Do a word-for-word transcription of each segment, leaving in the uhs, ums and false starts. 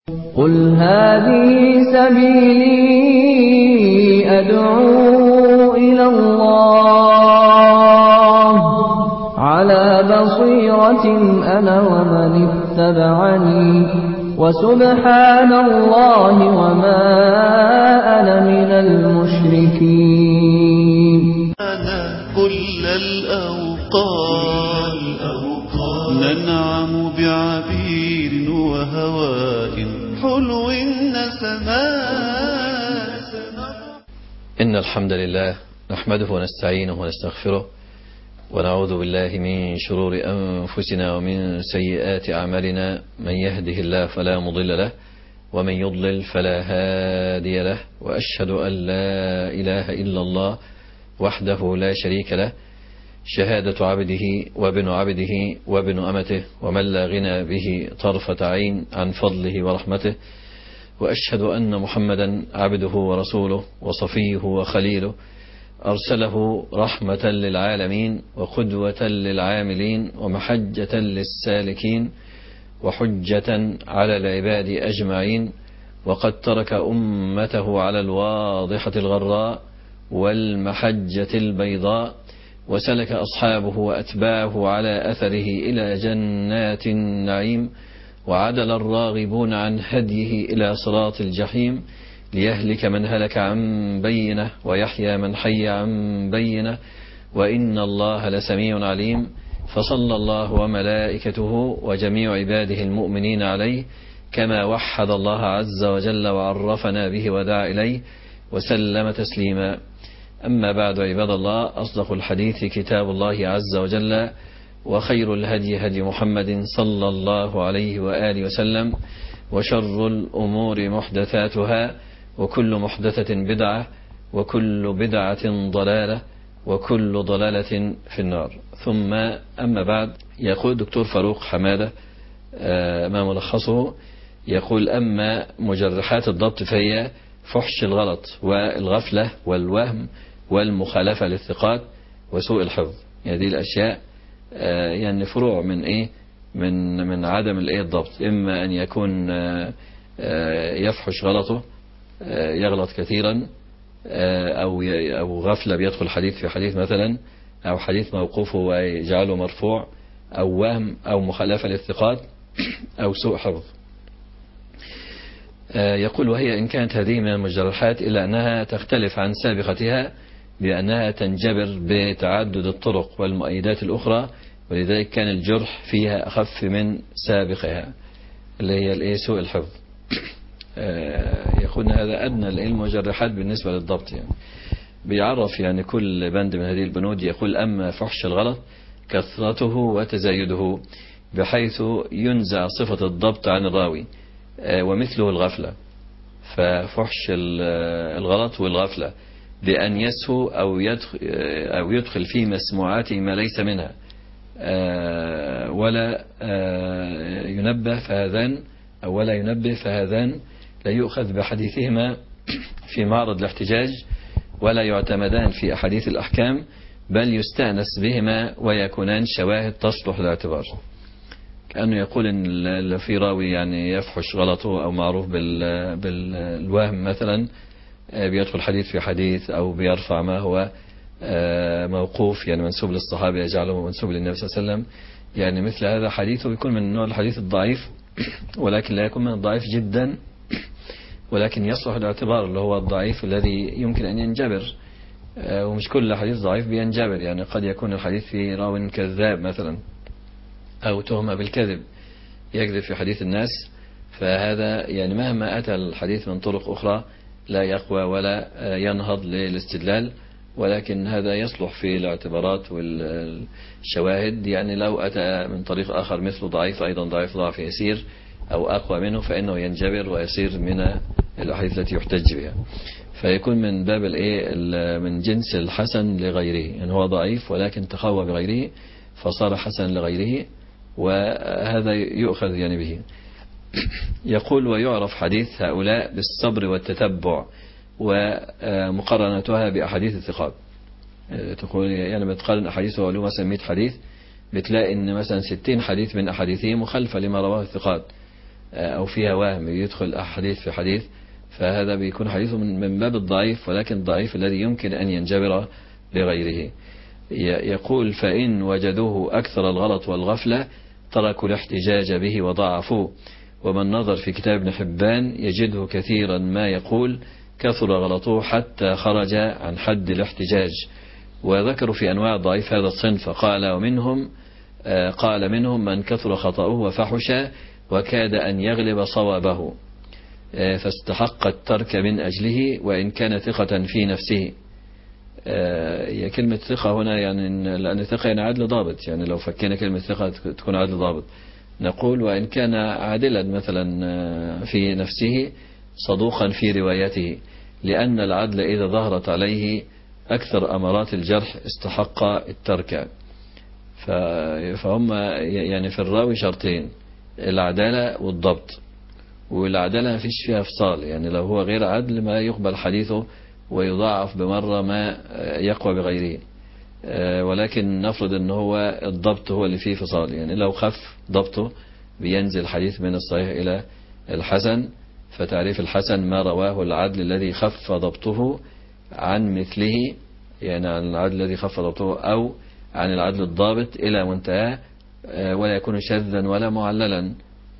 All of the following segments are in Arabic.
قل هذه سبيلي أدعو إلى الله على بصيرة أنا ومن اتبعني وسبحان الله وما أنا من المشركين. كل الأوقات ننعم بعبير وهواء حلو النسمات. إن الحمد لله نحمده ونستعينه ونستغفره ونعوذ بالله من شرور أنفسنا ومن سيئات أعمالنا. من يهده الله فلا مضل له ومن يضلل فلا هادي له، وأشهد أن لا إله إلا الله وحده لا شريك له، شهادة عبده وابن عبده وابن أمته ومن لا غنى به طرفة عين عن فضله ورحمته. وأشهد أن محمدا عبده ورسوله وصفيه وخليله، أرسله رحمة للعالمين وقدوة للعاملين ومحجة للسالكين وحجة على العباد أجمعين. وقد ترك أمته على الواضحة الغراء والمحجة البيضاء، وسلك أصحابه وأتباعه على أثره إلى جنات النعيم، وعدل الراغبون عن هديه إلى صراط الجحيم، ليهلك من هلك عن بينه ويحيى من حي عن بينه، وإن الله لسميع عليم. فصلى الله وملائكته وجميع عباده المؤمنين عليه كما وحد الله عز وجل وعرفنا به ودعا إليه، وسلم تسليما. أما بعد، عباد الله، أصدق الحديث كتاب الله عز وجل، وخير الهدي هدي محمد صلى الله عليه وآله وسلم، وشر الأمور محدثاتها، وكل محدثة بدعة، وكل بدعة ضلالة، وكل ضلالة في النار. ثم أما بعد، يقول الدكتور فاروق حمادة ما ملخصه، يقول: أما مجرحات الضبط فهي فحش الغلط والغفلة والوهم والمخالفة للثقات وسوء الحفظ. يعني دي الأشياء يعني فروع من إيه من من عدم الإيه الضبط. إما أن يكون يفحش غلطه، يغلط كثيرا، أو أو غفلة بيدخل حديث في حديث مثلا، أو حديث موقوفه ويجعله مرفوع، أو وهم أو مخالفة للثقات، أو سوء حفظ. يقول: وهي إن كانت هذه من المجرحات إلا أنها تختلف عن سابقتها بأنها تنجبر بتعدد الطرق والمؤيدات الأخرى، ولذلك كان الجرح فيها أخف من سابقها اللي هي الإيه سوء الحفظ. يقول هذا أدنى المجرحات بالنسبة للضبط. يعني بيعرف يعني كل بند من هذه البنود. يقول: أما فحش الغلط كثرته وتزايده بحيث ينزع صفة الضبط عن الراوي، ومثله الغفلة. ففحش الغلط والغفلة بأن يسهو أو يدخل, أو يدخل في مسموعاته ما ليس منها ولا ينبه فهذان أو ولا ينبه فهذان لا يؤخذ بحديثهما في معرض الاحتجاج، ولا يعتمدان في أحاديث الأحكام، بل يستأنس بهما ويكونان شواهد تصلح للاعتبار. كأنه يقول إن في راوي يعني يفحش غلطه أو معروف بالوهم مثلا، بيدخل حديث في حديث، أو بيرفع ما هو موقوف يعني منسوب للصحابة يجعله منسوب للنبي صلى الله عليه وسلم. يعني مثل هذا حديثه يكون من نوع الحديث الضعيف، ولكن لا يكون من الضعيف جدا، ولكن يصلح الاعتبار، اللي هو الضعيف الذي يمكن أن ينجبر. ومش كل حديث ضعيف بينجبر، يعني قد يكون الحديث في راو كذاب مثلا، أو تهمة بالكذب، يكذب في حديث الناس، فهذا يعني مهما أتى الحديث من طرق أخرى لا يقوى ولا ينهض للاستدلال، ولكن هذا يصلح في الاعتبارات والشواهد. يعني لو أتى من طريق آخر مثل ضعيف، أيضا ضعيف ضعف يسير أو أقوى منه، فإنه ينجبر ويصير من الأحاديث التي يحتج بها، فيكون من باب الإيه من جنس الحسن لغيره. يعني هو ضعيف ولكن تقوى بغيره فصار حسن لغيره، وهذا يؤخذ يعني به. يقول: ويعرف حديث هؤلاء بالصبر والتتبع ومقارنتها بأحاديث الثقات. تقول يعني بتقارن أحاديث وعلوم مثلا مئة حديث، بتلاقي ان مثلا ستين حديث من احاديثه مخالفة لما رواه الثقات، أو فيها وهم يدخل أحاديث في حديث، فهذا بيكون حديثه من باب الضعيف، ولكن الضعيف الذي يمكن أن ينجبر بغيره. يقول فإن وجدوه أكثر الغلط والغفلة تركوا الاحتجاج به وضعفوه. ومن نظر في كتاب ابن حبان يجده كثيرا ما يقول كثر غلطوه حتى خرج عن حد الاحتجاج. وذكروا في أنواع الضعيف هذا الصنف، قال ومنهم قال منهم من كثر خطأه وفحش وكاد أن يغلب صوابه فاستحق الترك من أجله وإن كان ثقة في نفسه. هي كلمة ثقة هنا يعني لأن ثقة يعني عدل ضابط، يعني لو فكينا كلمة ثقة تكون عدل ضابط، نقول وإن كان عادلا مثلا في نفسه صدوقا في روايته، لأن العدل إذا ظهرت عليه أكثر أمارات الجرح استحق الترك. فهم يعني في الراوي شرطين، العدالة والضبط، والعدالة ما فيش فيها فصال، يعني لو هو غير عدل ما يقبل حديثه ويضاعف بمرة ما يقوى بغيره. ولكن نفرض ان هو الضبط هو اللي فيه فصال، يعني لو خف ضبطه بينزل الحديث من الصحيح إلى الحسن. فتعريف الحسن ما رواه العدل الذي خف ضبطه عن مثله، يعني عن العدل الذي خف ضبطه أو عن العدل الضابط إلى منتهى ولا يكون شاذا ولا معللا،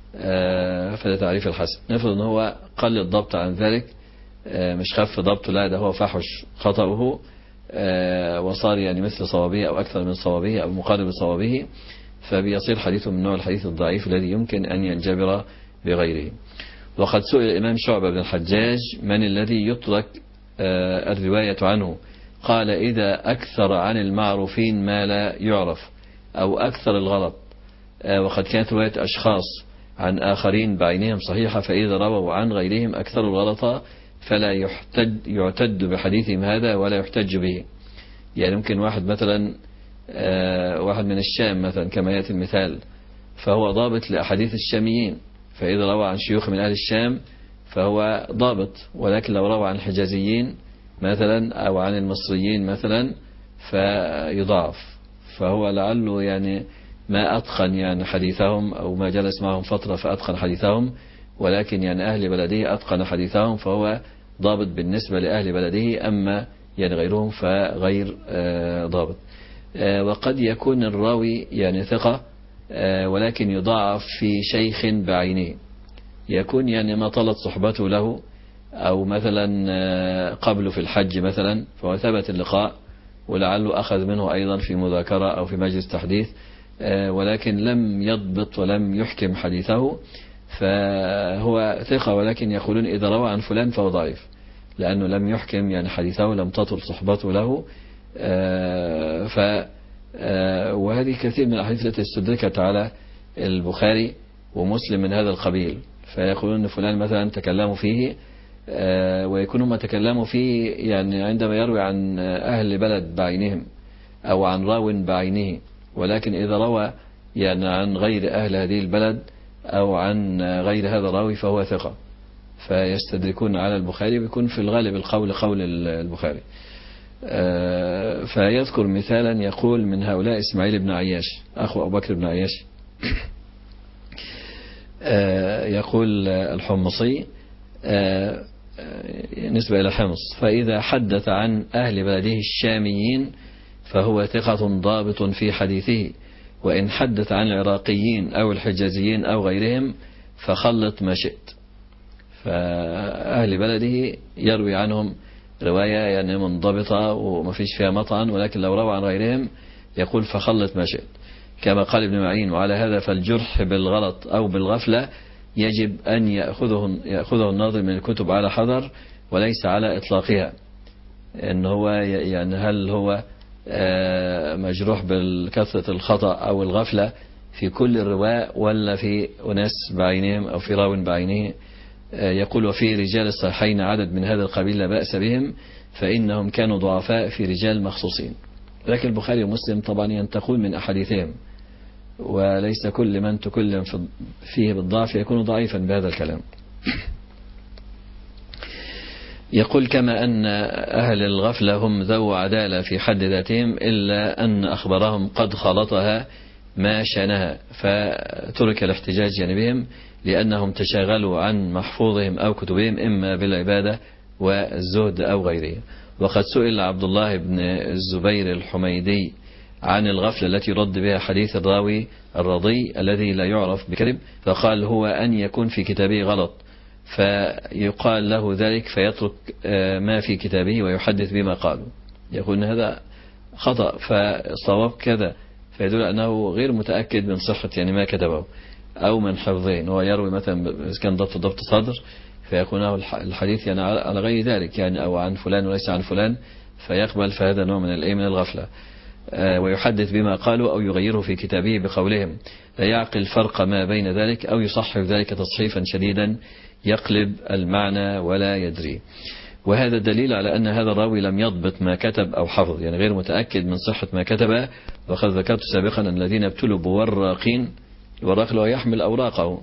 فده تعريف الحسن. نفرض ان هو قل الضبط عن ذلك، مش خف ضبطه، لا ده هو فحش خطأه وصار يعني مثل صوابه أو أكثر من صوابه أو مقارب صوابه، فبيصير حديثه من نوع الحديث الضعيف الذي يمكن أن ينجبر بغيره. وقد سئل الإمام شعبة بن الحجاج من الذي يترك الرواية عنه؟ قال إذا أكثر عن المعروفين ما لا يعرف أو أكثر الغلط، وقد كانت رواية أشخاص عن آخرين بعينهم صحيحة، فإذا رووا عن غيرهم أكثر الغلط فلا يحتج يعتد بحديثهم هذا ولا يحتج به. يعني ممكن واحد مثلا واحد من الشام مثلا كما يأتي المثال، فهو ضابط لأحاديث الشاميين، فإذا روى عن شيوخ من أهل الشام فهو ضابط، ولكن لو روى عن الحجازيين مثلا أو عن المصريين مثلا فيضاعف، فهو لعله يعني ما أتقن يعني حديثهم أو ما جلس معهم فترة فأتقن حديثهم، ولكن يعني أهل بلده أتقن حديثهم فهو ضابط بالنسبة لأهل بلده، أما يعني غيرهم فغير ضابط. وقد يكون الراوي يعني ثقة ولكن يضاعف في شيخ بعينه، يكون يعني ما طلت صحبته له أو مثلا قبله في الحج مثلا فهو ثبت اللقاء ولعله أخذ منه أيضا في مذاكرة أو في مجلس تحديث، ولكن لم يضبط ولم يحكم حديثه، فهو ثقة ولكن يقولون إذا روى عن فلان فهو ضعيف لأنه لم يحكم يعني حديثه، لم تطل صحبته له. ف وهذه كثير من الأحاديث التي استدركت على البخاري ومسلم من هذا القبيل، فيقولون أن فلان مثلا تكلموا فيه ويكونوا ما تكلموا فيه يعني عندما يروي عن أهل بلد بعينهم أو عن راو بعينه، ولكن إذا روى يعني عن غير أهل هذه البلد أو عن غير هذا الراوي فهو ثقة، فيستدركون على البخاري، بيكون في الغالب القول قول البخاري. فيذكر مثالا يقول من هؤلاء إسماعيل بن عياش أخو أبو بكر بن عياش، يقول الحمصي نسبة إلى حمص فإذا حدث عن أهل بلده الشاميين فهو ثقة ضابط في حديثه، وإن حدث عن العراقيين أو الحجازيين أو غيرهم فخلط ما شئت. فأهل بلده يروي عنهم رواية يعني منضبطة وما فيش فيها مطعن، ولكن لو روى عن غيرهم يقول فخلط ما شئت، كما قال ابن معين. وعلى هذا فالجرح بالغلط أو بالغفلة يجب أن يأخذه, يأخذه الناظر من الكتب على حذر وليس على إطلاقها، إن هو يعني هل هو مجروح بالكثرة الخطأ أو الغفلة في كل الرواة ولا في أناس بعينهم أو في راو بعينه. يقول وفي رجال الصحيحين عدد من هذا القبيل لا بأس بهم فإنهم كانوا ضعفاء في رجال مخصوصين، لكن البخاري ومسلم طبعا ينتقون من أحاديثهم، وليس كل من تكلم فيه بالضعف يكون ضعيفا بهذا الكلام. يقول كما أن أهل الغفلة هم ذو عدالة في حد ذاتهم إلا أن أخبرهم قد خلطها ما شانها فترك الاحتجاج يعني بهم لأنهم تشاغلوا عن محفوظهم أو كتبهم إما بالعبادة والزهد أو غيره. وقد سئل عبد الله بن الزبير الحميدي عن الغفلة التي رد بها حديث الراوي الرضي الذي لا يعرف بكذب، فقال هو أن يكون في كتابه غلط فيقال له ذلك فيترك ما في كتابه ويحدث بما قالوا، يقول هذا خطأ فصواب كذا، فيدل أنه غير متأكد من صحة يعني ما كتبه أو من حفظه. هو يروي مثلا إذا كان ضبط ضبط صدر فيكون الحديث يعني على غير ذلك يعني أو عن فلان وليس عن فلان فيقبل، فهذا نوع من الإيه من الغفلة. ويحدث بما قالوا أو يغيره في كتابه بقولهم، لا يعقل فرق ما بين ذلك أو يصحف ذلك تصحيفا شديدا يقلب المعنى ولا يدري. وهذا دليل على أن هذا الراوي لم يضبط ما كتب أو حفظ، يعني غير متأكد من صحة ما كتب. وقد ذكرت سابقا أن الذين ابتلوا بوراقين، الوراق له يحمل أوراقه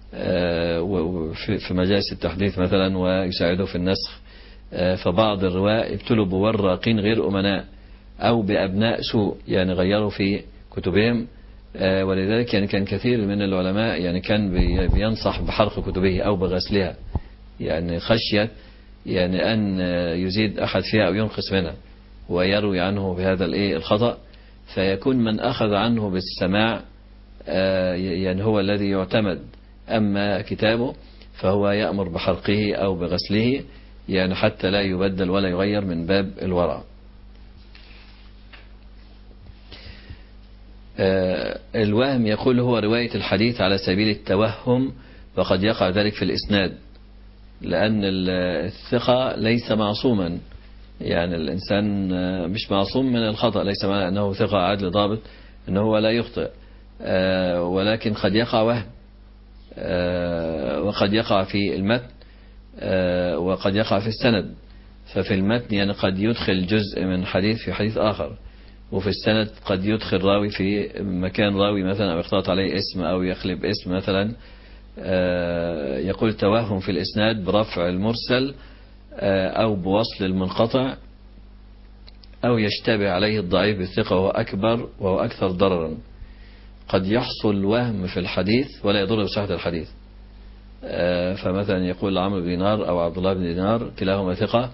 في مجالس التحديث مثلا ويساعده في النسخ، فبعض الرواة ابتلوا بوراقين غير أمناء أو بأبناء سوء يعني غيروا في كتبهم، ولذلك يعني كان كثير من العلماء يعني كان بينصح بحرق كتبه أو بغسلها، يعني خشية يعني أن يزيد أحد فيها أو ينقص منها ويروي عنه بهذا الإيه الخطأ، فيكون من أخذ عنه بالسماع يعني هو الذي يعتمد، أما كتابه فهو يأمر بحرقه أو بغسله يعني حتى لا يبدل ولا يغير من باب الورع. الوهم يقول هو رواية الحديث على سبيل التوهم، وقد يقع ذلك في الإسناد لأن الثقة ليس معصوما، يعني الإنسان مش معصوم من الخطأ، ليس معنى أنه ثقة عادل ضابط أنه هو لا يخطئ، ولكن قد يقع وهم وقد يقع في المتن وقد يقع في السند. ففي المتن يعني قد يدخل جزء من حديث في حديث آخر، وفي السند قد يدخل راوي في مكان راوي مثلا أو يختلط عليه اسم أو يخلب اسم مثلا. يقول توهم في الإسناد برفع المرسل أو بوصل المنقطع أو يشتبه عليه الضعيف بالثقة وهو أكبر وهو أكثر ضررا. قد يحصل وهم في الحديث ولا يضر بصحة الحديث، فمثلا يقول عمرو بن دينار أو عبد الله بن دينار كلاهما ثقة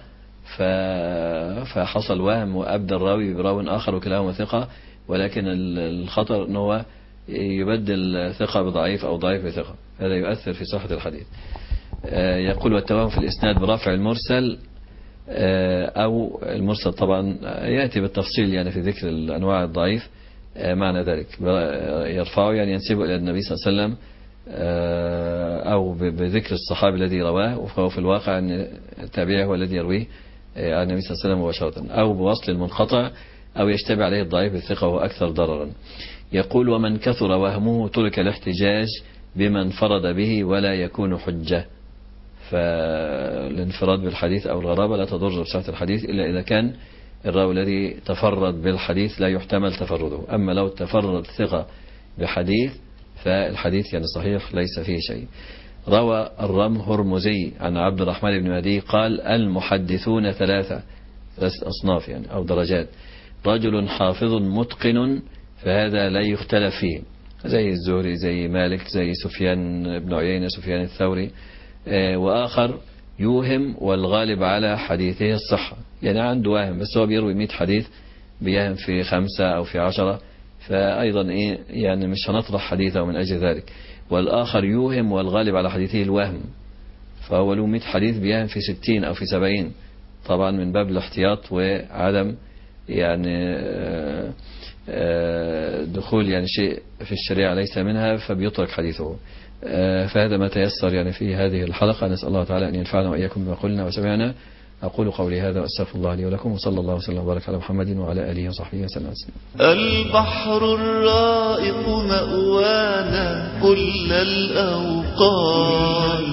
فحصل وهم وأبدى الراوي براو آخر وكلاهما ثقة، ولكن الخطر أنه يبدل ثقة بضعيف أو ضعيف بثقة، هذا يؤثر في صحة الحديث. يقول والتوهم في الإسناد برفع المرسل أو المرسل طبعا يأتي بالتفصيل يعني في ذكر الأنواع الضعيف، معنى ذلك يرفعه يعني ينسبه إلى النبي صلى الله عليه وسلم أو بذكر الصحابي الذي رواه، وفهو في الواقع أن التابعي هو الذي يرويه عن النبي صلى الله عليه وسلم مباشرة، أو بوصل المنقطع أو يشتبه عليه الضعيف بالثقة وهو أكثر ضررا. يقول ومن كثر وهمه ترك الاحتجاج بما انفرد به ولا يكون حجة. فالانفراد بالحديث أو الغرابة لا تضر بصحة الحديث إلا إذا كان الراوي الذي تفرد بالحديث لا يحتمل تفرده، أما لو تفرد ثقة بحديث فالحديث يعني صحيح ليس فيه شيء. روى الرم هرمزي عن عبد الرحمن بن مهدي قال المحدثون ثلاثة ثلاث أصناف يعني أو درجات، رجل حافظ متقن فهذا لا يختلف فيه زي الزهري زي مالك زي سفيان بن عيينة سفيان الثوري، وآخر يوهم والغالب على حديثه الصحة، يعني عنده واهم بس هو بيروي مئة حديث بيهم في خمسة أو في عشرة، فأيضا إيه يعني مش هنطرح حديثه من أجل ذلك. والآخر يوهم والغالب على حديثه الوهم، فهو له مئة حديث بيهم في ستين أو في سبعين، طبعا من باب الاحتياط وعدم يعني دخول يعني شيء في الشريعة ليس منها فبيترك حديثه. فهذا ما تيسر يعني في هذه الحلقة، نسأل الله تعالى أن ينفعنا وإياكم بما قلنا وسمعنا. أقول قولي هذا وأستغفر الله لي ولكم، وصلى الله وسلم وبارك على محمد وعلى آله وصحبه وسلم. البحر الرائق مأوانا كل الأوقات،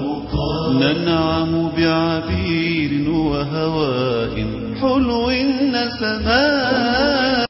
ننعم بعبير وهواء حلو نسمات.